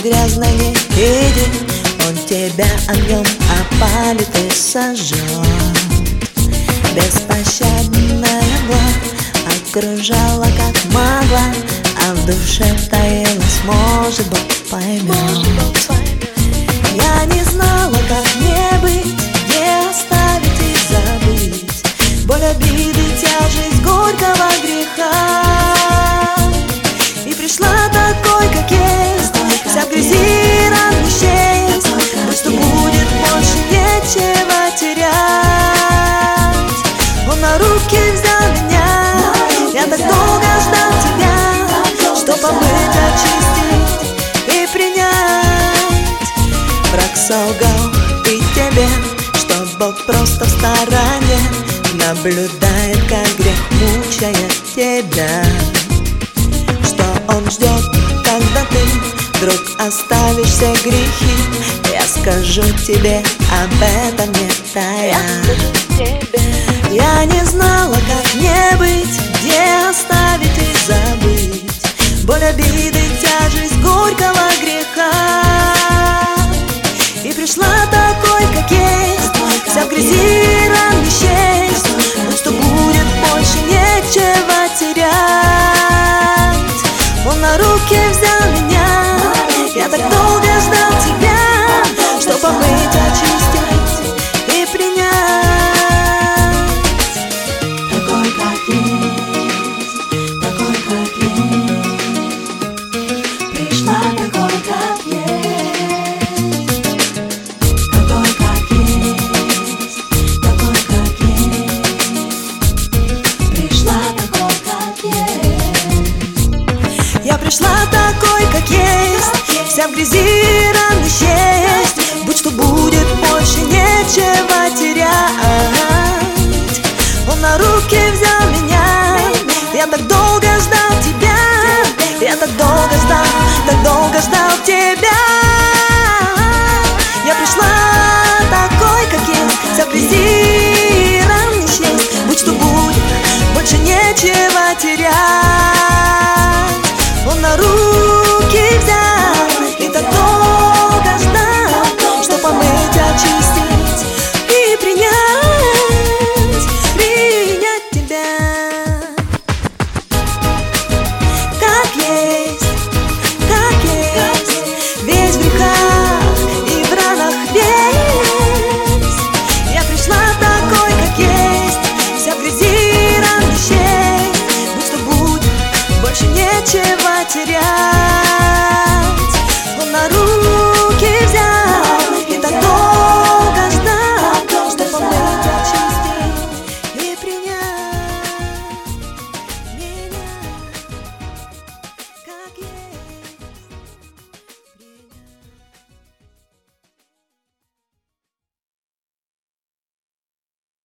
грязно не видит, он тебя огнем опалит и сожжет. Беспощадная мгла окружала как могла, а в душе таилась, может, Бог поймет. Я не знала, как мне быть, где оставить и забыть боль обиды, тяжесть горького греха. И пришла такой, как есть, вся в грязи ран не счесть, будь что будет, больше нечего терять. Он на руки взял меня, я так долго ждал тебя, чтоб помыть, очистить и принять. Враг солгал и тебе, что Бог просто в стороне наблюдает, как грех мучает тебя, что Он ждет, когда ты вдруг оставишь все грехи. Я скажу тебе об этом не тая. Я не знала, как мне быть, где оставить и забыть боль обиды, тяжесть горького греха. И пришла такой, как есть, вся в грязи ран не счесть, но что будет, больше нечего терять. Он на руки взял меня, я так долго ждал тебя, чтоб помыть, очистить и принять. Такой, как есть, такой, как есть, пришла такой, как есть. Такой, как есть, такой, как есть, пришла такой, как есть. Я пришла такой, как есть, вся в грязи ран не счесть, будь что будет, больше нечего терять. Он на руки взял меня, я так долго ждал тебя, я так долго ждал.